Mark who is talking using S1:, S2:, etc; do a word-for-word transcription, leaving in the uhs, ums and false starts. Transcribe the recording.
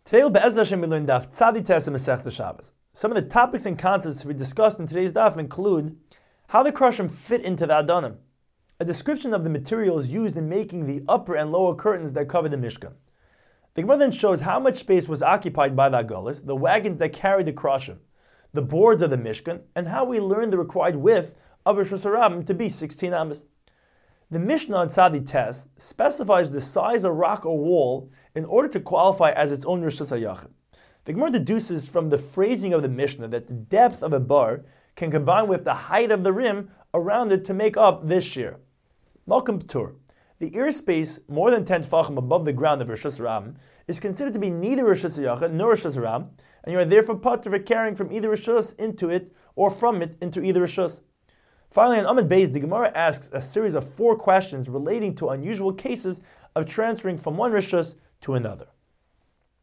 S1: Today we'll Be'ez Hashem we learn Daf Tzadi Tes in Masechta Shabbos. Some of the topics and concepts to be discussed in today's Daf include how the Krushim fit into the Adonim, a description of the materials used in making the upper and lower curtains that cover the Mishkan. The Gemara then shows how much space was occupied by the Agolas, the wagons that carried the Krushim, the boards of the Mishkan, and how we learned the required width of Rosh Hashanah to be sixteen amos. The Mishnah on Tzadi Tes specifies the size of rock or wall in order to qualify as its own Rosh Hashanah. The Gemara deduces from the phrasing of the Mishnah that the depth of a bar can combine with the height of the rim around it to make up this shear. Malkum P'tur. The ear space more than ten tefachim above the ground of Rosh Hashanah is considered to be neither Rosh Hashanah nor Rosh Hashanah, and you are therefore patur for carrying from either Rosh into it or from it into either Rosh. Finally, in Amud Beis, the Gemara asks a series of four questions relating to unusual cases of transferring from one Rosh to another.